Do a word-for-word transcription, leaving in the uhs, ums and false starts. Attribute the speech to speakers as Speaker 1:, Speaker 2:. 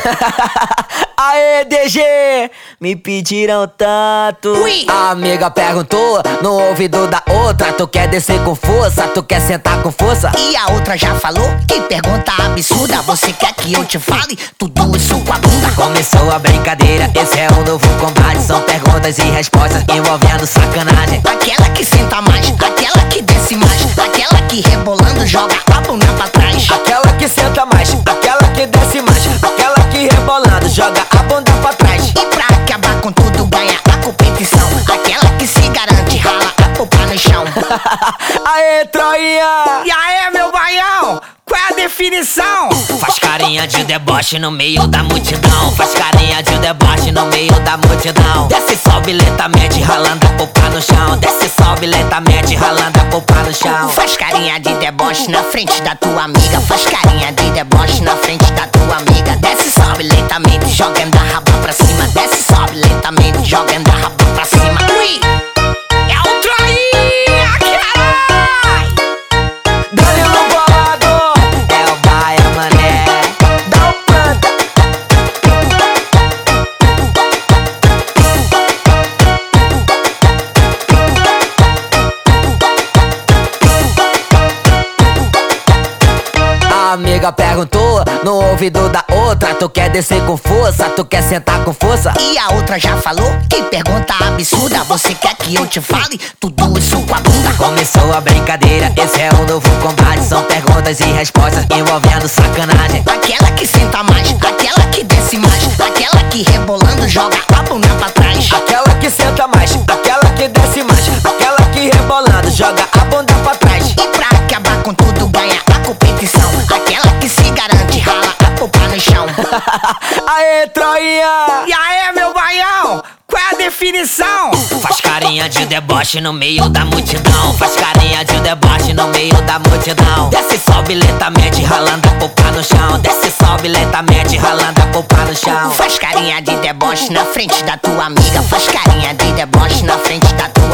Speaker 1: Aê, D G, me pediram tanto.
Speaker 2: Ui.
Speaker 1: A amiga perguntou no ouvido da outra: tu quer descer com força, tu quer sentar com força?
Speaker 2: E a outra já falou, que pergunta absurda. Você quer que eu te fale tudo isso com a bunda?
Speaker 1: Começou a brincadeira, esse é o novo combate. São perguntas e respostas envolvendo sacanagem.
Speaker 2: Aquela que senta mais, aquela que desce mais, aquela que rebolando joga a bunda pra trás.
Speaker 1: Aquela que senta mais, aquela que desce mais, aquela que rebolando joga a bunda pra trás.
Speaker 2: E pra acabar com tudo ganha a competição, aquela que se garante rala a popa no chão.
Speaker 1: Aê, Troinha!
Speaker 2: E aí, meu baião, qual é a definição?
Speaker 1: Faz carinha de deboche no meio da multidão. Faz carinha de deboche no meio da multidão. Desce, sobe lentamente, ralando a popa no chão. Desce, sobe lentamente, ralando a popa no chão.
Speaker 2: Faz carinha de deboche na frente da tua amiga. Faz carinha de deboche na frente da tua amiga. Desce, sobe lentamente, jogando a raba pra cima. Desce, sobe lentamente, jogando a raba pra cima. Ui! É o Troinha, carai!
Speaker 1: Danilo bolado, é o Baia Mané. Dá o planta. A amiga perguntou no ouvido da outra: tu quer descer com força, tu quer sentar com força?
Speaker 2: E a outra já falou, que pergunta absurda. Você quer que eu te fale tudo isso com a bunda?
Speaker 1: Começou a brincadeira, esse é o novo combate. São perguntas e respostas envolvendo sacanagem.
Speaker 2: Aquela que senta mais, aquela que desce mais, aquela que rebolando joga a bunda pra trás.
Speaker 1: Aquela que senta mais, aquela que desce mais, aquela que rebolando joga a bunda pra trás.
Speaker 2: E pra acabar com tudo ganha a competição, aquela que se garante rala a popa no chão.
Speaker 1: Aê, Troinha!
Speaker 2: E aí, meu baião, qual é a definição?
Speaker 1: Faz carinha de deboche no meio da multidão. Faz carinha de deboche no meio da multidão. Desce, sobe lentamente, ralando a popa no chão. Desce, sobe lentamente, ralando a popa no chão.
Speaker 2: Faz carinha de deboche na frente da tua amiga. Faz carinha de deboche na frente da tua